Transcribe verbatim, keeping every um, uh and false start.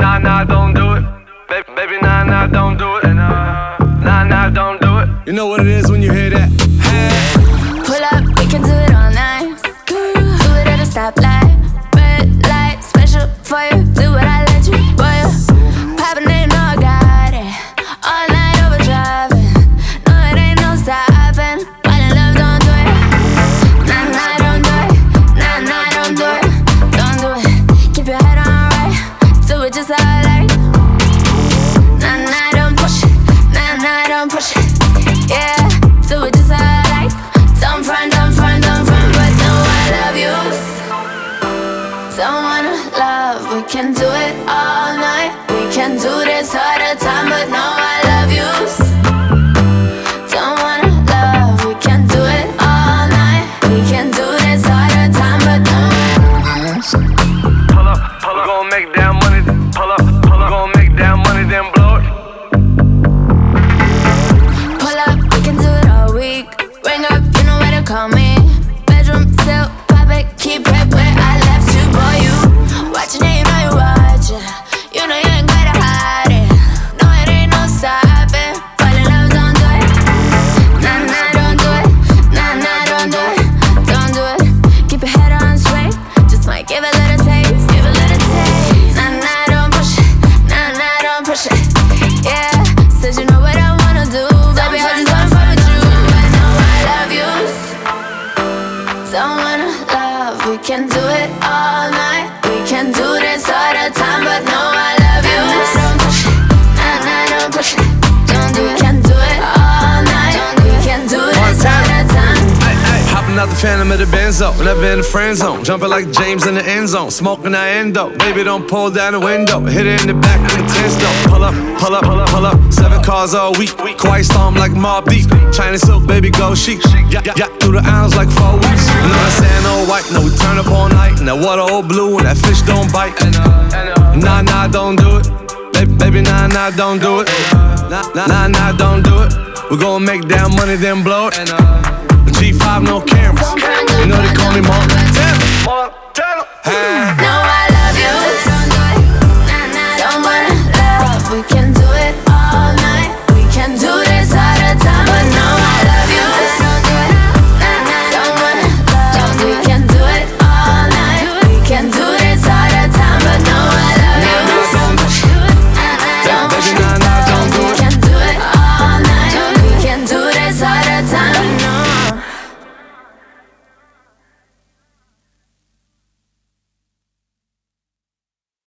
Nah, nah, don't do it. Baby, baby, nah, nah, don't do it. Nah, nah, don't do it. You know what it is when you hear that? Hey. Pull up, we can do it all night. Do it at a stoplight. Red light, special for you. Do what I let you, boy. Poppin', they know I got it. All night overdriving. No, it ain't no stopping. Fall in love, don't do it. Nah, nah, don't do it. Nah, nah, don't do it. Don't do it. Keep your head on right. Do it just how I like. Nah, nah, don't push it. Nah, nah, don't push it. Yeah, do it just how I like. Don't front, don't front, don't front, but no, I love you. Don't wanna love, we can do it all night. We can do this all the time, but no, I love you. Don't wanna love, we can do it all night. We can do this all the time, but no. Pull up, pull up, gon' make that money. Pull up, pull up, gon' make that money, then blow it. Pull up, we can do it all week. Ring up, you know where to call me. Bedroom, still, pop it, keep it where I left you, boy. You watching it, you know you watching. You know you ain't gotta hide it. No, it ain't no stopping. Fall in love, don't do it. Nah, nah, don't do it. Nah, nah, don't do it. Don't do it. Keep your head on straight. Just might give a little taste. Give a little taste. Nah, nah, don't push it. Nah, nah, don't push it. Yeah, said you know what I wanna do. Baby, I just wanna fuck with you. I know I love you. Don't wanna love, we can do it all night. We can do this all the time, but no, I love you. Don't push it, nah, nah, don't push it. Don't do it, we can do it all night. We can do this all the time. Hopping out the Phantom of the Benzo, never in the friend zone. Jumping like James in the end zone, smoking that endo. Baby, don't pull down the window. Hit it in the back with the ten though. Pull up, pull up, pull up, pull up. Seven cars all week. Quiet storm like Mobb Deep. China silk, baby, go chic. Yeah, yeah, yeah, through the aisles like four weeks. You know that sand all white, no, we turn up all night. And that water all blue, and that fish don't bite. Nah, nah, don't do it. Baby, baby, nah, nah, don't do it. Nah, nah, nah, nah, don't do it. We're gonna make that money, then blow it. G five, no cameras. You know they call me Montana. Montana. Hey.